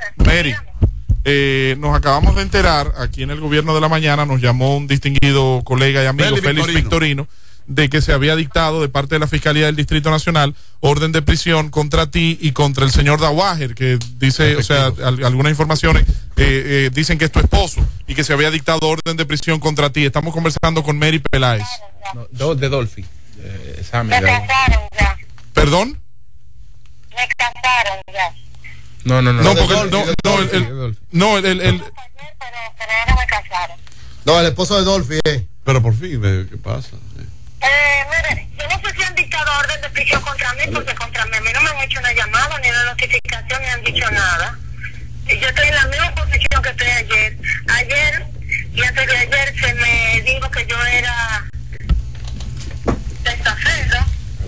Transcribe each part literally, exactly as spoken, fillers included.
Mary, eh, nos acabamos de enterar, aquí en el Gobierno de la Mañana nos llamó un distinguido colega y amigo, Félix, Félix Victorino. Victorino, de que se había dictado de parte de la Fiscalía del Distrito Nacional orden de prisión contra ti y contra el señor Dawager, que dice, o sea, al, algunas informaciones eh, eh, dicen que es tu esposo y que se había dictado orden de prisión contra ti. Estamos conversando con Mary Peláez. No, dos de Dolphy. Eh, me casaron ya. ¿Perdón? Me casaron ya. No, no, no. No, no, porque Dolphy, no, de no, Dolphy, el, de Dolphy. no, el, el, el, Pero, pero ahora me casaron. No, el esposo de Dolphy, eh. Pero por fin, ¿qué pasa? Eh, mire, yo no sé si han dictado orden de prisión contra mí, porque contra mí, a mí no me han hecho una llamada, ni una notificación, ni han dicho nada. Y yo estoy en la misma posición que estoy ayer. Ayer y antes de ayer se me dijo que yo era testaferro.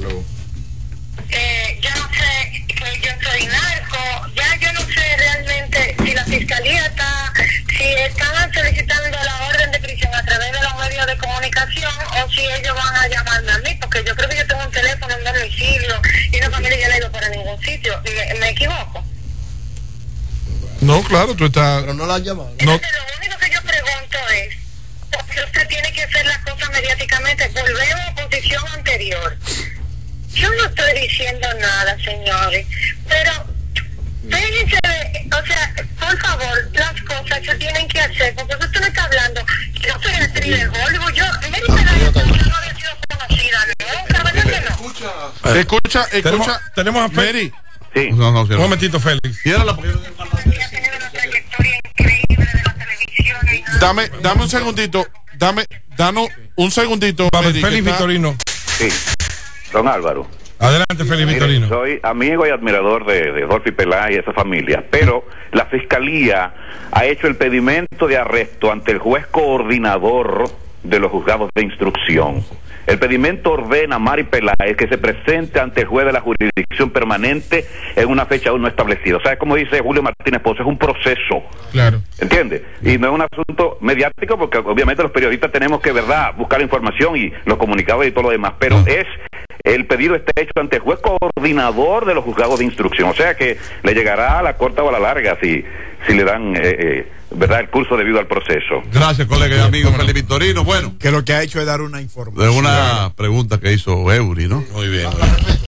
Eh, yo no sé que yo soy narco, ya yo no sé realmente si la fiscalía está, si están solicitando la orden de prisión a través de los medios de comunicación o si ellos van a llamarme a mí, porque yo creo que yo tengo un teléfono en domicilio y una familia yo no he ido para ningún sitio. ¿Me, me equivoco? No, claro, tú estás... Pero no la han llamado. No. Entonces, lo único que yo pregunto es, porque usted tiene que hacer las cosas mediáticamente, volvemos a posición anterior. Yo no estoy diciendo nada, señores, pero déjense de, o sea, por favor, las cosas se tienen que hacer, porque usted me está hablando, yo soy actriz de Hollywood, yo, Mary Peláez no había sido conocida nunca, ¿verdad que no? Escucha, escucha, Tenemos, tenemos a Mary. Sí. No, no, un momentito, Félix. Cierra la... Que ha tenido una trayectoria increíble de la televisión. Y Dame, dame un segundito, dame, danos un segundito, Vamos, Mary, Félix que está- Victorino. Sí, don Álvaro. Adelante, Félix Mire, Victorino. soy amigo y admirador de, de Dolphy Peláez y esa familia, pero la Fiscalía ha hecho el pedimento de arresto ante el juez coordinador de los juzgados de instrucción. El pedimento ordena a Mary Peláez que se presente ante el juez de la jurisdicción permanente en una fecha aún no establecida. O sea, como dice Julio Martínez Pozo, es un proceso. Claro. ¿Entiende? Y no es un asunto mediático porque obviamente los periodistas tenemos que, verdad, buscar información y los comunicados y todo lo demás, pero Ah. es, el pedido está hecho ante el juez coordinador de los juzgados de instrucción. O sea que le llegará a la corta o a la larga si, si le dan, eh, eh, verdad, el curso debido al proceso. Gracias, colega y amigo Félix Victorino. Bueno, Que lo que ha hecho es dar una información. de una pregunta que hizo Eury, ¿no? Muy bien.